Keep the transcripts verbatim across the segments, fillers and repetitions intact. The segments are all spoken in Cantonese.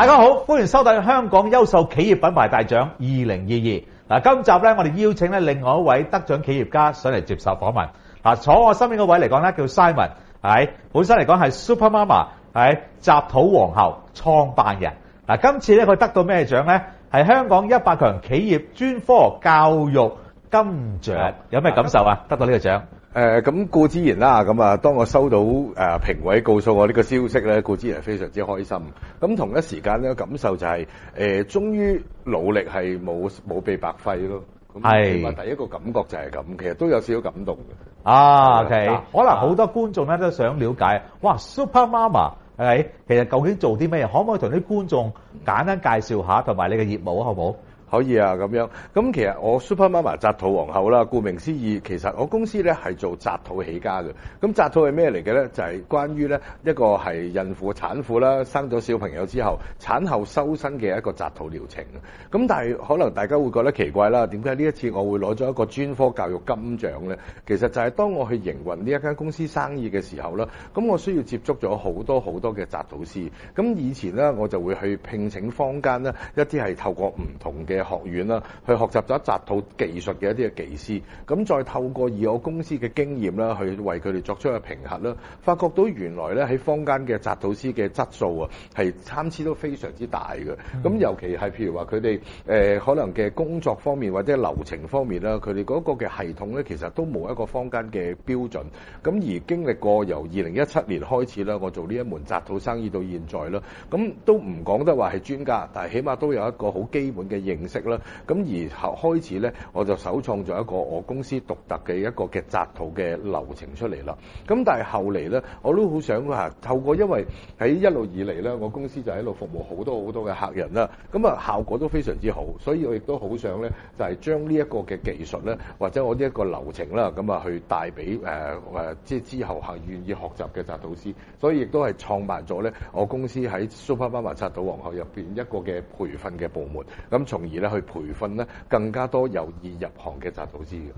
大家好，歡迎收睇香港優秀企業品牌大獎二零二二。嗱，今集咧我哋邀請咧另外一位得獎企業家上嚟接受訪問。嗱，坐我身邊嗰位嚟講咧叫 Simon， 係本身嚟講係 Super Mama， 係雜土皇后創辦人。嗱，今次咧佢得到咩獎咧？係香港一百強企業專科教育金獎。有咩感受啊？得到呢個獎？ 誒咁固之然啦，咁啊，當我收到誒、呃、評委告訴我呢個消息咧，固之然係非常之開心。咁同一時間咧，感受就係、是、誒、呃，終於努力係冇冇被白費咯。係，起碼第一個感覺就係咁，其實都有少少感動嘅。 啊 ，OK，可能好多觀眾咧都想了解，哇 ，Super Mama 係咪？其實究竟做啲咩嘢？可唔可以同啲觀眾簡單介紹下，同埋你嘅業務好唔好？ 可以啊，咁樣。咁其實我 Super Mama 雜土皇后啦，顧名思義，其實我公司咧係做雜土起家嘅。咁雜土係咩嚟嘅咧？就係、是、關於咧一個係孕婦、產婦啦，生咗小朋友之後，產後收身嘅一個雜土療程。咁但係可能大家會覺得奇怪啦，點解呢一次我會攞咗一個專科教育金獎咧？其實就係當我去營運呢一間公司生意嘅時候啦，咁我需要接觸咗好多好多嘅雜土師。咁以前咧我就會去聘請坊間咧一啲係透過唔同嘅學院啦，去學習咗雜土技術嘅一啲嘅技師，咁再透過以我公司嘅經驗啦，去為佢哋作出一個評核啦，發覺到原來咧喺坊間嘅雜土師嘅質素啊，係參差都非常之大嘅。咁、嗯、尤其係譬如話佢哋誒可能嘅工作方面或者流程方面啦，佢哋嗰個嘅系統咧，其實都冇一個坊間嘅標準。咁而經歷過由二零一七年開始啦，我做呢一門雜土生意到現在啦，咁都唔講得話係專家，但係起碼都有一個好基本嘅認識啦。咁而後開始咧，我就首創咗一個我公司獨特嘅一個嘅雜土嘅流程出嚟啦。咁但係後嚟咧，我都好想話透過，因為喺一路以嚟咧，我公司就喺度服務好多好多嘅客人啦。咁啊效果都非常之好，所以我亦都好想咧，就係將呢一個嘅技術咧，或者我呢一個流程啦，咁啊去帶俾誒誒即係之後係願意學習嘅雜土師。所以亦都係創辦咗咧，我公司喺 Super Mama 雜土皇后入邊一個嘅培訓嘅部門，咁從而咧去培培訓咧更加多有意入行嘅雜土師嘅。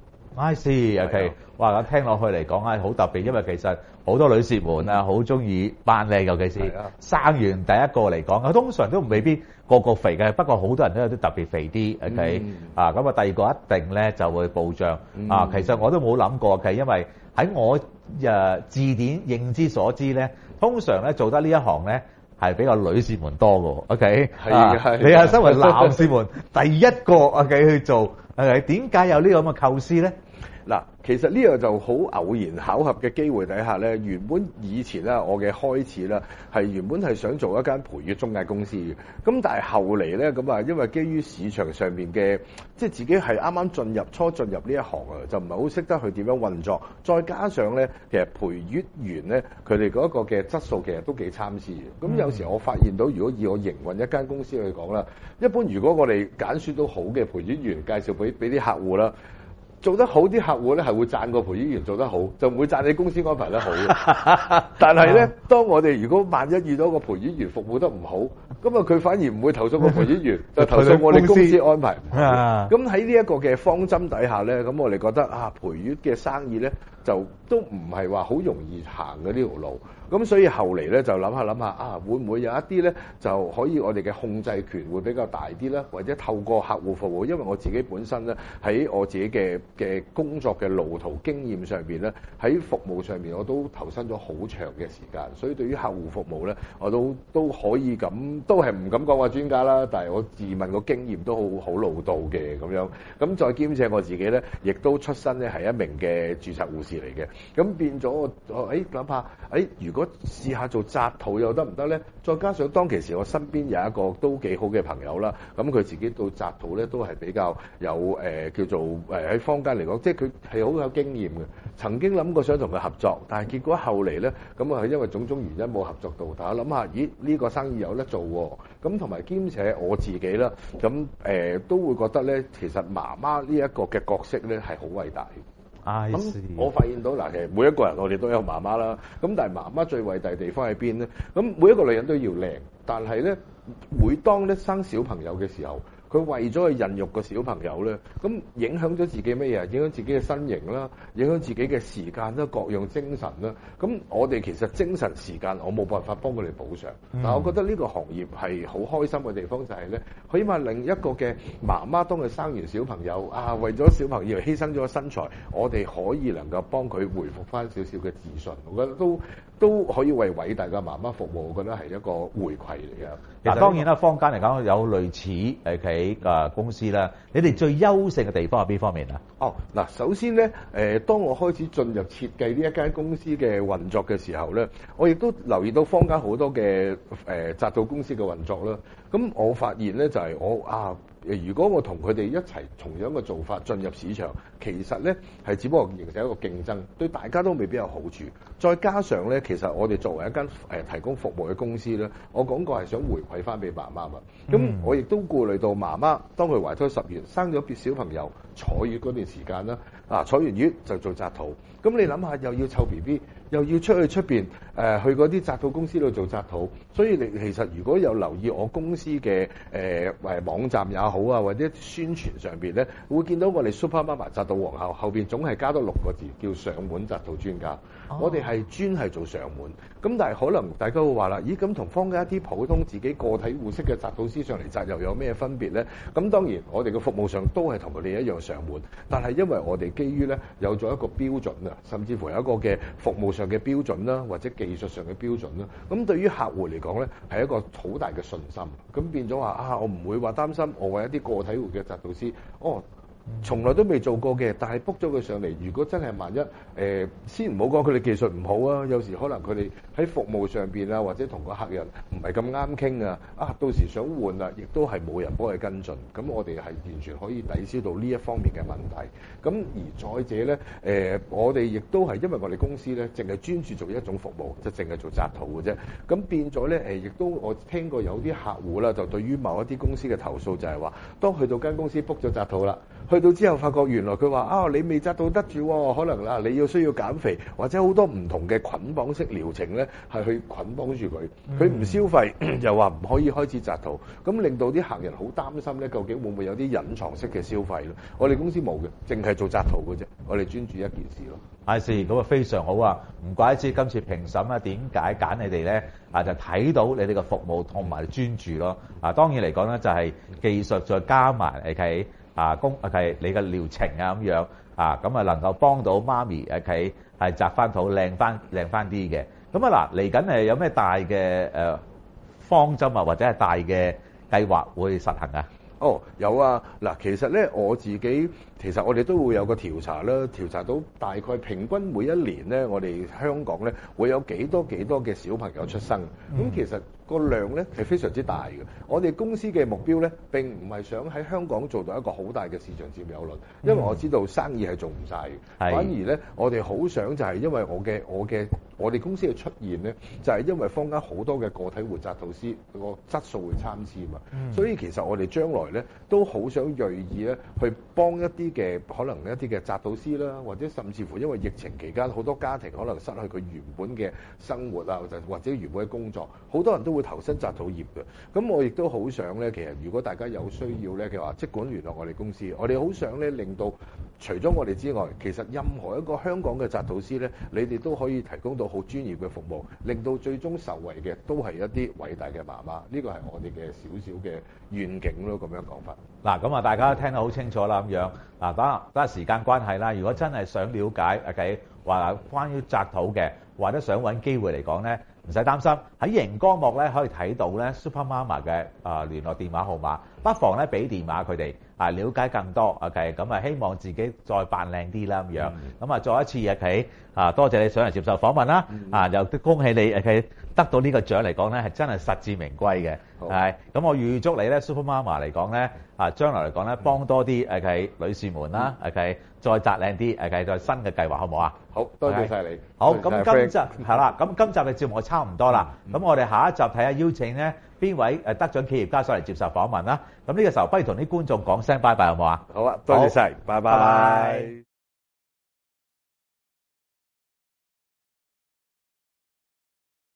I see，OK， 哇！咁聽落去嚟講係好特別，因為其實好多女士們啊，好中意扮靚，尤其是生完第一個嚟講，通常都未必個個肥嘅，不過好多人都有啲特別肥啲，OK，嗯、啊咁啊，第二個一定咧就會暴漲、嗯、啊。其實我都冇諗過嘅，因為喺我誒、呃、字典認知所知咧，通常咧做得呢一行咧。係比較女士們多嘅 ，OK？ 係啊，你係身為男士們第一個 OK 去做 ，OK？ 點解有呢個咁嘅構思咧？ 嗱，其實呢個就好偶然巧合嘅機會底下咧，原本以前咧我嘅開始啦，係原本係想做一間培育中介公司嘅，咁但係後嚟咧咁啊，因為基於市場上面嘅，即係自己係啱啱進入初進入呢一行啊，就唔係好識得去點樣運作，再加上咧，其實培育員咧佢哋嗰個嘅質素其實都幾參差嘅，咁、嗯、有時我發現到，如果以我營運一間公司去講啦，一般如果我哋揀選到好嘅培育員介紹俾俾啲客戶啦。做得好啲客戶咧係會讚個培育員做得好，就唔會讚你公司安排得好嘅。但係咧，當我哋如果萬一遇到個培育員服務得唔好，咁啊佢反而唔會投訴個培育員，就投訴我哋公司安排唔好。咁喺呢一個嘅方針底下咧，咁我哋覺得啊，培育嘅生意咧就都唔係話好容易行嘅呢條路。咁所以後嚟咧就諗下諗下啊，會唔會有一啲咧就可以我哋嘅控制權會比較大啲咧，或者透過客戶服務，因為我自己本身咧喺我自己嘅嘅工作嘅路途經驗上邊咧，喺服務上面我都投身咗好長嘅時間，所以對於客戶服務咧，我都都可以咁，都係唔敢講話專家啦，但係我自問個經驗都好好老道嘅咁樣。咁再兼且我自己咧，亦都出身咧係一名嘅註冊護士嚟嘅，咁變咗我誒諗下，誒、哎、如果試下做雜土又得唔得咧？再加上當其時我身邊有一個都幾好嘅朋友啦，咁佢自己做雜土咧都係比較有誒、呃、叫做誒喺坊間嚟講，即係佢係好有經驗嘅。曾經諗過想同佢合作，但係結果後嚟咧，咁啊係因為種種原因冇合作到。但係我諗下，咦呢、呢個生意有得做喎？咁同埋兼且我自己啦，咁誒、呃、都會覺得咧，其實媽媽呢一個嘅角色咧係好偉大嘅。 咁、 嗯、我發現到嗱，其實每一個人我哋都有媽媽啦。咁但係媽媽最偉大嘅地方喺邊咧？咁每一個女人都要靚，但係咧，每當咧生小朋友嘅時候， 佢為咗去孕育個小朋友咧，咁影響咗自己乜嘢？影響自己嘅身形啦，影響自己嘅時間啦，各樣精神啦。咁我哋其實精神時間我冇辦法幫佢哋補償，嗯、但係我覺得呢個行業係好開心嘅地方就係咧，起碼另一個嘅媽媽當佢生完小朋友啊，為咗小朋友犧牲咗個身材，我哋可以能夠幫佢回復翻少少嘅自信，我覺得都都可以為偉大嘅媽媽服務，我覺得係一個回饋嚟嘅。 嗱，當然啦，坊間嚟講有類似誒企嘅公司啦，你哋最優勝嘅地方係邊方面啊？ 哦，嗱，首先咧，誒、呃，當我開始進入設計呢一間公司嘅運作嘅時候咧，我亦都留意到坊間好多嘅誒紮造公司嘅運作啦。咁我發現咧就係、是、我啊，如果我同佢哋一齊同樣嘅做法進入市場，其實咧係只不過形成一個競爭，對大家都未必有好處。再加上咧，其實我哋作為一間誒、呃、提供服務嘅公司咧，我講過係想回饋翻俾媽媽嘛。咁、嗯、我亦都顧慮到媽媽當佢懷胎十月生咗別小朋友坐月嗰段時間啦，啊坐完月就做紮肚。咁你諗下，又要湊 B B，又要出去出邊誒去嗰啲紮肚公司度做紮肚，所以你其實如果有留意我公司嘅誒誒網站也好啊，或者宣傳上邊咧，會見到我哋 Super Mama 紮肚皇后後邊總係加多六個字，叫上門紮肚專家。哦、我哋係專係做上門。咁但係可能大家會話啦，咦咁同坊間一啲普通自己個體戶式嘅紮肚師上嚟紮又有咩分別咧？咁當然我哋嘅服務上都係同佢哋一樣上門，但係因為我哋基於咧有咗一個標準啊，甚至乎有一個嘅服務上嘅標準啦，或者技術上嘅標準啦，咁對於客戶嚟講咧係一個好大嘅信心。咁變咗話啊，我唔會話擔心我為一啲個體戶嘅紮肚師，哦。從來都未做過嘅，但係 book 咗佢上嚟。如果真係萬一誒、呃，先唔好講佢哋技術唔好啊，有時可能佢哋喺服務上邊啊，或者同個客人唔係咁啱傾啊，啊到時想換啊，亦都係冇人幫佢跟進。咁我哋係完全可以抵消到呢一方面嘅問題。咁而再者咧，誒、呃、我哋亦都係因為我哋公司咧，淨係專注做一種服務，就淨係做紮肚嘅啫。咁變咗咧，誒亦都我聽過有啲客戶啦，就對於某一啲公司嘅投訴就係話，當去到間公司 book 咗紮肚啦。去到之後，發覺原來佢話啊，你未紮到得住喎，可能啊你要需要減肥，或者好多唔同嘅捆綁式療程咧，係去捆綁住佢。佢唔消費，又話唔可以開始紮肚，咁令到啲客人好擔心咧，究竟會唔會有啲隱藏式嘅消費咯？我哋公司冇嘅，淨係做紮肚嘅啫，我哋專注一件事咯。 I see，咁啊非常好啊！唔怪得知今次評審啊點解揀你哋咧啊，就睇到你哋嘅服務同埋專注咯。啊，當然嚟講咧就係技術再加埋誒係。啊，公啊係你嘅療程啊咁樣啊，咁啊能夠幫到媽咪誒佢係紮翻肚靚翻靚翻啲嘅。咁啊嗱，嚟緊誒有咩大嘅誒方針啊，或者係大嘅計劃會實行啊？ 哦，有啊！嗱，其實咧我自己其實我哋都會有個調查啦，調查到大概平均每一年咧，我哋香港咧會有幾多幾多嘅小朋友出生。咁、嗯、其實個量咧係非常之大嘅。我哋公司嘅目標咧並唔係想喺香港做到一個好大嘅市場佔有率，因為我知道生意係做唔晒嘅。反而咧，我哋好想就係因為我嘅我嘅我哋公司嘅出現咧，就係因為坊間好多嘅個體戶紮肚師個質素會參差嘛。嗯、所以其實我哋將來咧都好想銳意咧去幫一啲嘅可能一啲嘅紮肚師啦，或者甚至乎因為疫情期間好多家庭可能失去佢原本嘅生活啊，或者原本嘅工作，好多人都會投身紮肚業嘅。咁我亦都好想咧，其實如果大家有需要咧嘅話，即管聯絡我哋公司，我哋好想咧令到除咗我哋之外，其實任何一個香港嘅紮肚師咧，你哋都可以提供到好專業嘅服務，令到最終受惠嘅都係一啲偉大嘅媽媽。呢個係我哋嘅少少嘅願景咯，咁樣講法。 嗱，咁啊，大家聽得好清楚啦，咁樣嗱，等等時間關係啦。如果真係想了解，OK，話關於紮肚嘅，或者想揾機會嚟講咧，唔使擔心，喺熒光幕咧可以睇到咧 Super Mama 嘅啊聯絡電話號碼，不妨咧俾電話佢哋啊，了解更多。OK，咁啊希望自己再扮靚啲啦，咁樣咁啊再一次啊佢啊多謝你上嚟接受訪問啦，啊又恭喜你佢得到呢個獎嚟講咧係真係實至名歸嘅，係咁我預祝你咧 Super Mama 嚟講咧啊將來嚟講咧幫多啲誒佢女士們啦，OK再紮靚啲誒再新嘅計劃好唔好啊？ 好多謝晒你。 好，咁今集係啦，咁今集嘅節目就差唔多啦。咁我哋下一集睇下邀請咧邊位誒得獎企業家上嚟接受訪問啦。咁呢個時候不如同啲觀眾講聲拜拜好唔好啊？ 好啊，多謝晒，拜拜。